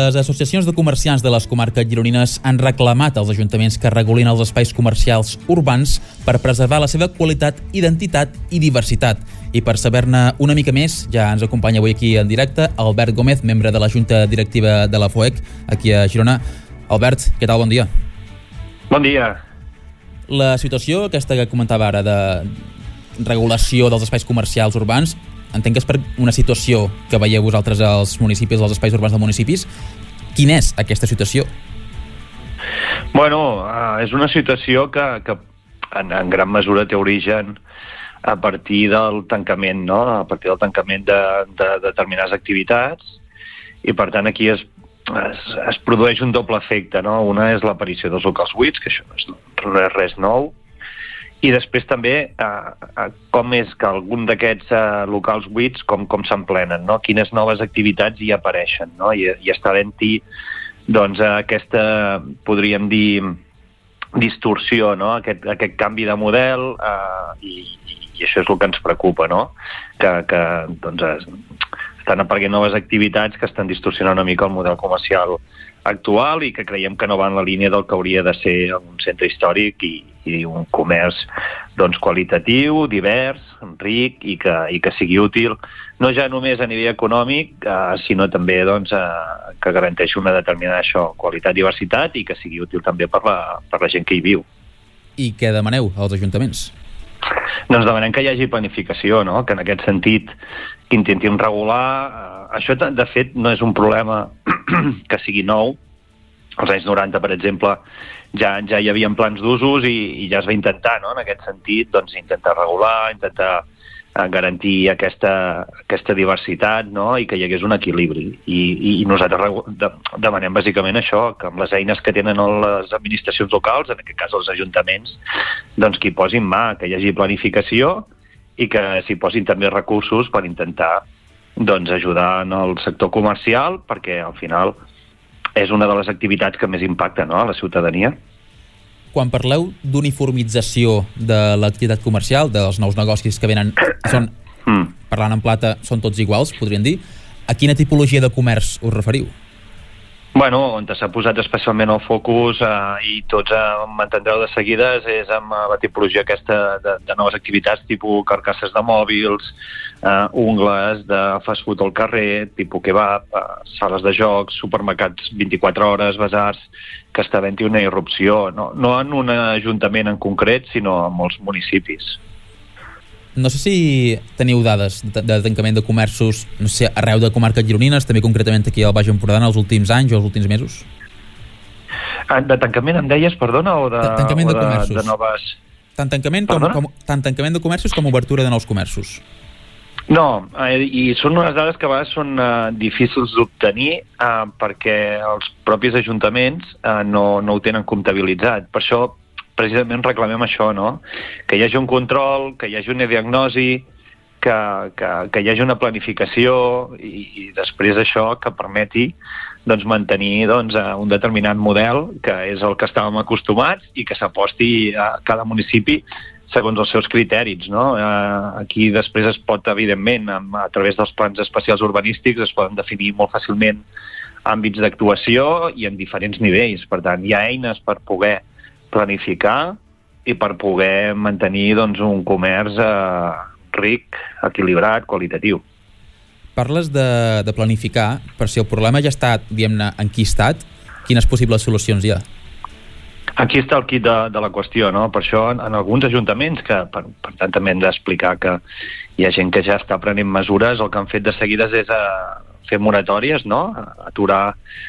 Les associacions de comerciants de les comarques gironines han reclamat als ajuntaments que regulin els espais comercials urbans per preservar la seva qualitat, identitat i diversitat. I per saber-ne una mica més, ja ens acompanya avui aquí en directe Albert Gómez, membre de la Junta Directiva de la FOEC, aquí a Girona. Albert, què tal? Bon dia. Bon dia. La situació aquesta que comentava ara de regulació dels espais comercials urbans, entenc que és per una situació que veieu vosaltres als municipis, als espais urbans dels municipis. Quina és aquesta situació? Bueno, és una situació que en gran mesura té origen a partir del tancament, no? A partir del tancament de determinades activitats, i per tant aquí es produeix un doble efecte, no? Una és l'aparició dels locals buits, que això no és res nou, i després també com és que algun d'aquests locals buits com s'emplenen, no? Quines noves activitats hi apareixen, no? I està havent-hi doncs aquesta, podríem dir, distorsió, no? Aquest canvi de model, i això és el que ens preocupa, no? Que doncs estan apareguent noves activitats que estan distorsionant una mica el model comercial actual i que creiem que no va en la línia del que hauria de ser un centre històric i un comerç doncs qualitatiu, divers, ric i que sigui útil, no ja només a nivell econòmic, sinó també doncs, que garanteixi una determinada qualitat, diversitat i que sigui útil també per la gent que hi viu. I què demaneu als ajuntaments? Doncs demanem que hi hagi planificació, no? Que en aquest sentit que intentin regular. Això, de fet, no és un problema que sigui nou. Als anys 90, per exemple, ja hi havia plans d'usos i ja es va intentar, no? En aquest sentit, doncs, intentar regular, intentar garantir aquesta diversitat, no? I que hi hagués un equilibri. I nosaltres demanem bàsicament això, que amb les eines que tenen les administracions locals, en aquest cas els ajuntaments, doncs que hi posin mà, que hi hagi planificació i que s'hi posin també recursos per intentar doncs, ajudar en el sector comercial, perquè al final és una de les activitats que més impacta, no?, a la ciutadania. Quan parleu d'uniformització de l'activitat comercial, dels nous negocis que venen, parlant en plata, són tots iguals, podríem dir, a quina tipologia de comerç us referiu? Bueno, on s'ha posat especialment el focus, i tots m'entendreu de seguides, és amb la tipologia aquesta de noves activitats, tipus carcasses de mòbils, ungles, de fast food al carrer, tipus kebab, sales de jocs, supermercats 24 hores, basars, que està havent-hi una irrupció, no en un ajuntament en concret, sinó en molts municipis. No sé si teniu dades de tancament de comerços, no sé, arreu de comarques gironines, també concretament aquí al Baix Empordà, els últims anys o els últims mesos? De tancament em deies, perdona, o de tancament de comerços. De noves... Tant tancament de comerços com obertura de nous comerços. No, i són unes dades que a vegades són difícils d'obtenir perquè els propis ajuntaments no ho tenen comptabilitzat. Per això precisament reclamem això, no? Que hi hagi un control, que hi hagi una diagnosi, que hi hagi una planificació i després això que permeti doncs, mantenir doncs, un determinat model que és el que estàvem acostumats i que s'aposti a cada municipi segons els seus criteris, no? Aquí després es pot, evidentment, a través dels plans especials urbanístics es poden definir molt fàcilment àmbits d'actuació i en diferents nivells. Per tant, hi ha eines per poder planificar i per poder mantenir doncs, un comerç ric, equilibrat, qualitatiu. Parles de planificar, però si el problema ja està, diguem-ne, enquistat, quines possibles solucions hi ha? Aquí està el quid de la qüestió, no? Per això en alguns ajuntaments, que per tant també hem d'explicar que hi ha gent que ja està prenent mesures, el que han fet de seguides és fer moratòries, no? Aturar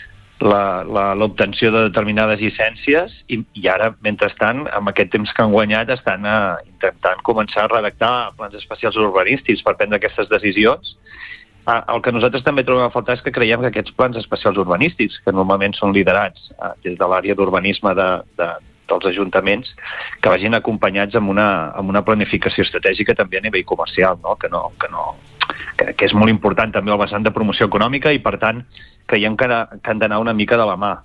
l'obtenció de determinades llicències i ara, mentrestant, amb aquest temps que han guanyat, estan intentant començar a redactar plans especials urbanístics per prendre aquestes decisions. El que nosaltres també trobem a faltar és que creiem que aquests plans especials urbanístics, que normalment són liderats des de l'àrea d'urbanisme dels ajuntaments, que vagin acompanyats amb una planificació estratègica també a nivell comercial, no? Que és molt important també el vessant de promoció econòmica i, per tant, creiem que han d'anar una mica de la mà.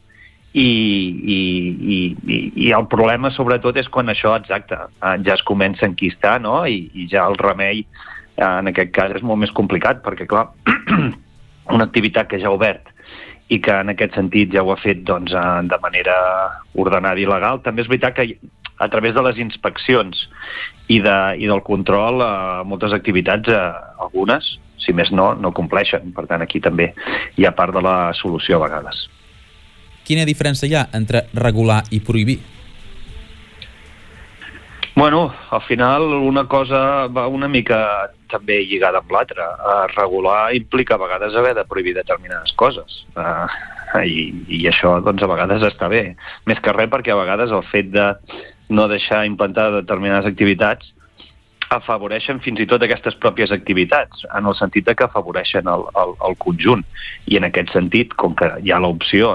I el problema, sobretot, és quan això, exacte, ja es comença a enquistar, no? I ja el remei en aquest cas és molt més complicat perquè, clar, una activitat que ja ha obert i que en aquest sentit ja ho ha fet doncs, de manera ordenada i legal. També és veritat que a través de les inspeccions i del control, moltes activitats, algunes, si més no compleixen. Per tant, aquí també hi ha part de la solució a vegades. Quina diferència hi ha entre regular i prohibir? Bueno, al final una cosa va una mica també lligada amb l'altra. Regular implica a vegades haver de prohibir determinades coses. I això doncs, a vegades està bé. Més que res perquè a vegades el fet de no deixar implantar determinades activitats afavoreixen fins i tot aquestes pròpies activitats, en el sentit de que afavoreixen el conjunt. I en aquest sentit, com que hi ha l'opció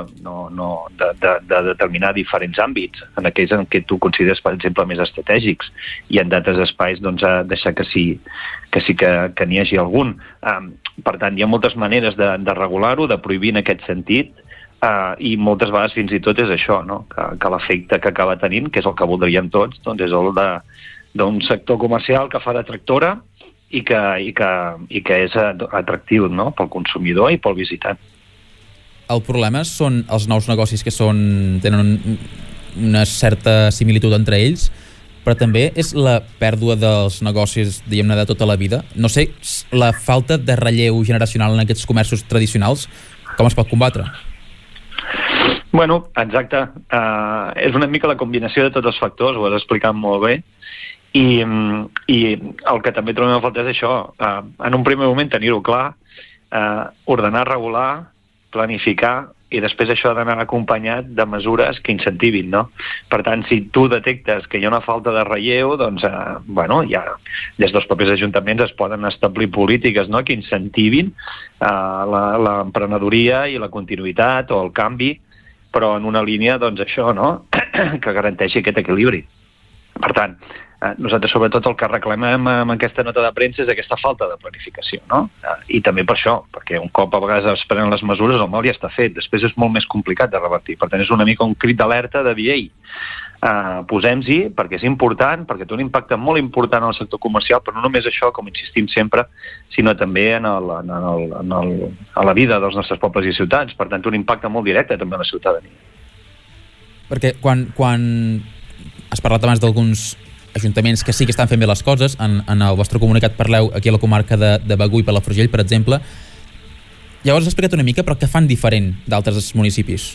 de determinar diferents àmbits, en aquells en què tu consideres, per exemple, més estratègics, i en d'altres espais doncs, deixar que n'hi hagi algun. Per tant, hi ha moltes maneres de regular-ho, de prohibir en aquest sentit, i moltes vegades fins i tot és això, no? que l'efecte que acaba tenint, que és el que voldríem tots, doncs és el d'un sector comercial que fa de tractora i que és atractiu, no? Pel consumidor i pel visitant. El problema són els nous negocis que tenen una certa similitud entre ells, però també és la pèrdua dels negocis, diguem-ne, de tota la vida. No sé, la falta de relleu generacional en aquests comerços tradicionals, com es pot combatre? Bueno, exacte. És una mica la combinació de tots els factors, ho has explicat molt bé. I el que també trobem a falta és això, en un primer moment tenir-ho clar, ordenar, regular, planificar, i després això ha d'anar acompanyat de mesures que incentivin, no? Per tant, si tu detectes que hi ha una falta de relleu, doncs, ja des dels propis ajuntaments es poden establir polítiques, no?, que incentivin l'emprenedoria i la continuïtat o el canvi, però en una línia, doncs, això, no?, que garanteixi aquest equilibri. Per tant, nosaltres sobretot el que reclamem amb aquesta nota de premsa és aquesta falta de planificació, no? I també per això, perquè un cop a vegades es prenen les mesures el mal ja està fet, després és molt més complicat de revertir. Per tant, és una mica un crit d'alerta de dir, ei, posem-hi perquè és important, perquè té un impacte molt important en el sector comercial, però no només això, com insistim sempre, sinó també a la vida dels nostres pobles i ciutats. Per tant, té un impacte molt directe també a la ciutadania. Perquè quan has parlat abans d'alguns ajuntaments que sí que estan fent bé les coses, en el vostre comunicat parleu aquí a la comarca de Begur i Palafrugell, per exemple. Llavors has explicat una mica, però què fan diferent d'altres municipis?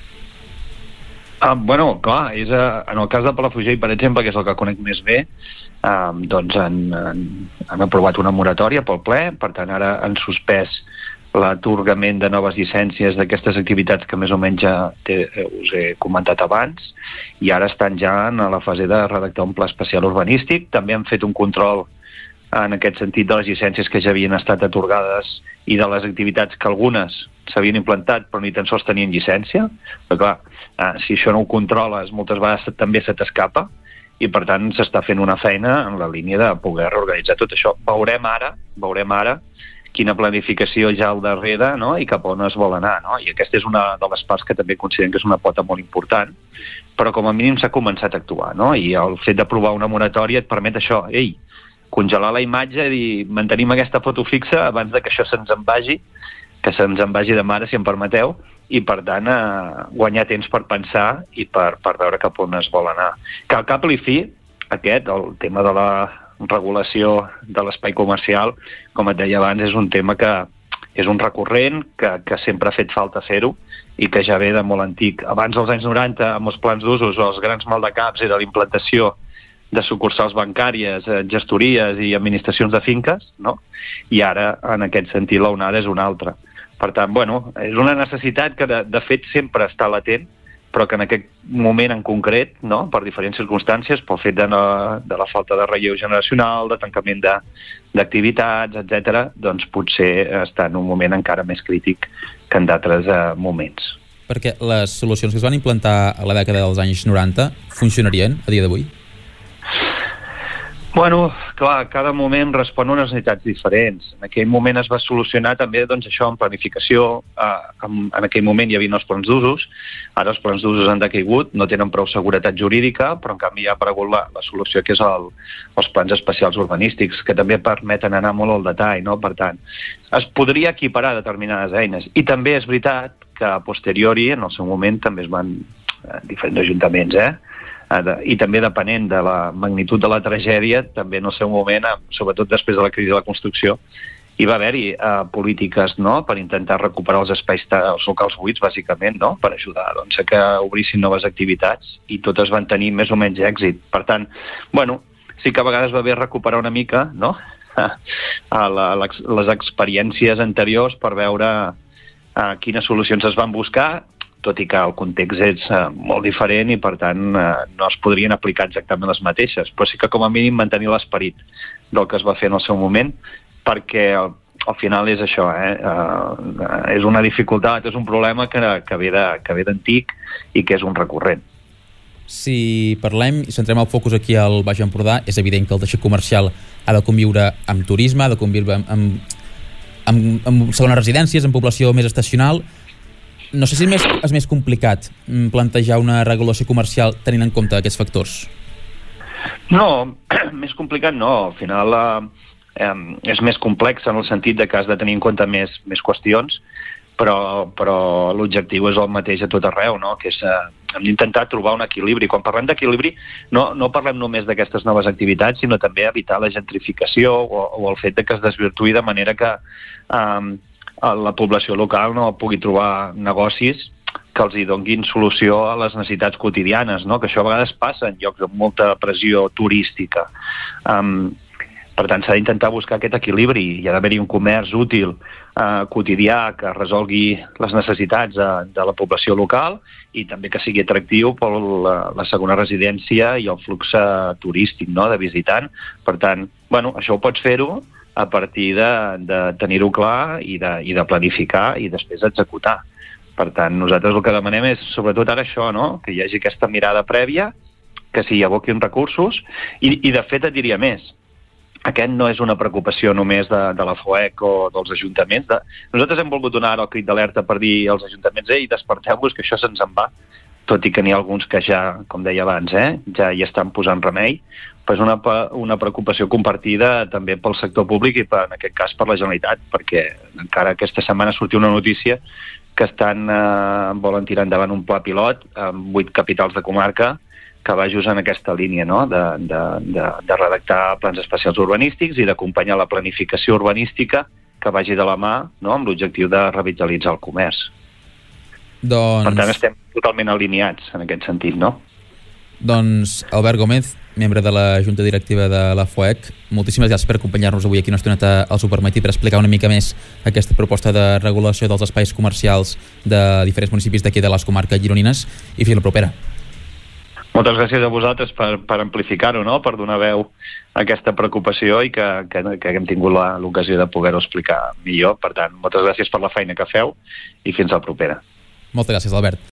Bueno, clar, en el cas de Palafrugell, per exemple, que és el que conec més bé, doncs han aprovat una moratòria pel ple, per tant ara han suspès l'atorgament de noves llicències d'aquestes activitats que més o menys ja us he comentat abans, i ara estan ja en la fase de redactar un pla especial urbanístic. També han fet un control en aquest sentit de les llicències que ja havien estat atorgades i de les activitats que algunes s'havien implantat però ni tan sols tenien llicència. Però clar, si això no ho controles, moltes vegades també se t'escapa, i per tant s'està fent una feina en la línia de poder reorganitzar tot això. Veurem ara quina planificació hi ha al darrere, no?, i cap on es vol anar, no? I aquesta és una de les parts que també considerem que és una pota molt important, però com a mínim s'ha començat a actuar, no? I el fet d'aprovar una moratòria et permet això, congelar la imatge i mantenim aquesta foto fixa abans de que això se'ns en vagi, que se'ns en vagi de mare, si em permeteu, i per tant guanyar temps per pensar i per veure cap on es vol anar. Que al cap i fi, el tema de la regulació de l'espai comercial, com et deia abans, és un tema que és un recurrent, que sempre ha fet falta fer-ho i que ja ve de molt antic. Abans dels anys 90, amb els plans d'usos o els grans maldecaps, era l'implantació de sucursals bancàries, gestories i administracions de finques, no? I ara, en aquest sentit, l'onada és una altra. Per tant, és una necessitat que de fet sempre està latent, però que en aquest moment en concret, no?, per diferents circumstàncies, pel fet de la falta de relleu generacional, de tancament d'activitats, etc., doncs potser està en un moment encara més crític que en d'altres moments. Perquè les solucions que es van implantar a la dècada dels anys 90 funcionarien a dia d'avui? Bueno, clar, cada moment respon a unes necessitats diferents. En aquell moment es va solucionar també doncs, això amb planificació. En aquell moment hi havia els plans d'usos, ara els plans d'usos han decaigut, no tenen prou seguretat jurídica, però en canvi hi ha aparegut la solució que és els plans especials urbanístics, que també permeten anar molt al detall, no? Per tant, es podria equiparar determinades eines. I també és veritat que a posteriori, en el seu moment, també es van diferents ajuntaments, i també depenent de la magnitud de la tragèdia, també en el seu moment, sobretot després de la crisi de la construcció, hi va haver-hi polítiques, no?, per intentar recuperar els espais els locals buits, bàsicament, no?, per ajudar doncs, a que obrissin noves activitats, i totes van tenir més o menys èxit. Per tant, bueno, sí que a vegades va bé recuperar una mica, no?, les experiències anteriors per veure quines solucions es van buscar, tot i que el context és molt diferent i, per tant, no es podrien aplicar exactament les mateixes, però sí que com a mínim mantenir l'esperit del que es va fer en el seu moment, perquè al final és això, és una dificultat, és un problema que ve d'antic i que és un recurrent. Si parlem i centrem el focus aquí al Baix Empordà, és evident que el teixit comercial ha de conviure amb turisme, ha de conviure amb segones residències, amb població més estacional. No sé si és més complicat plantejar una regulació comercial tenint en compte aquests factors. No, més complicat no. Al final és més complex en el sentit de que has de tenir en compte més qüestions, però l'objectiu és el mateix a tot arreu, no?, que és hem d'intentar trobar un equilibri. Quan parlem d'equilibri no parlem només d'aquestes noves activitats, sinó també evitar la gentrificació o el fet de que es desvirtuï de manera que la població local no pugui trobar negocis que els hi donguin solució a les necessitats quotidianes, no?, que això a vegades passa en llocs amb molta pressió turística. Per tant, s'ha d'intentar buscar aquest equilibri. Hi ha d'haver-hi un comerç útil, quotidià, que resolgui les necessitats de la població local i també que sigui atractiu per la segona residència i el flux turístic, no?, de visitant. Per tant, bueno, això ho pots fer-ho a partir de tenir-ho clar i de planificar i després executar. Per tant, nosaltres el que demanem és, sobretot ara això, no?, que hi hagi aquesta mirada prèvia, que s'hi aboquin recursos i de fet et diria més. Aquest no és una preocupació només de la FOEC o dels ajuntaments. Nosaltres hem volgut donar el crit d'alerta per dir als ajuntaments ei, desperteu-vos, que això se'ns en va, tot i que n'hi ha alguns que ja, com deia abans, ja hi estan posant remei, però és una preocupació compartida també pel sector públic i, en aquest cas, per la Generalitat, perquè encara aquesta setmana sortia una notícia que volen tirar endavant un pla pilot amb 8 capitals de comarca que va just en aquesta línia, no?, de redactar plans especials urbanístics i d'acompanyar la planificació urbanística que vagi de la mà, no?, amb l'objectiu de revitalitzar el comerç. Per tant, estem totalment alineats en aquest sentit, no? Doncs Albert Gómez, membre de la Junta Directiva de la FOEC, moltíssimes gràcies per acompanyar-nos avui aquí una estoneta al Supermatí per explicar una mica més aquesta proposta de regulació dels espais comercials de diferents municipis d'aquí de les comarques gironines i fins la propera. Moltes gràcies a vosaltres per amplificar-ho, no?, per donar veu a aquesta preocupació i que hem tingut l'ocasió de poder-ho explicar millor. Per tant, moltes gràcies per la feina que feu i fins a la propera. Moltes gràcies, Albert.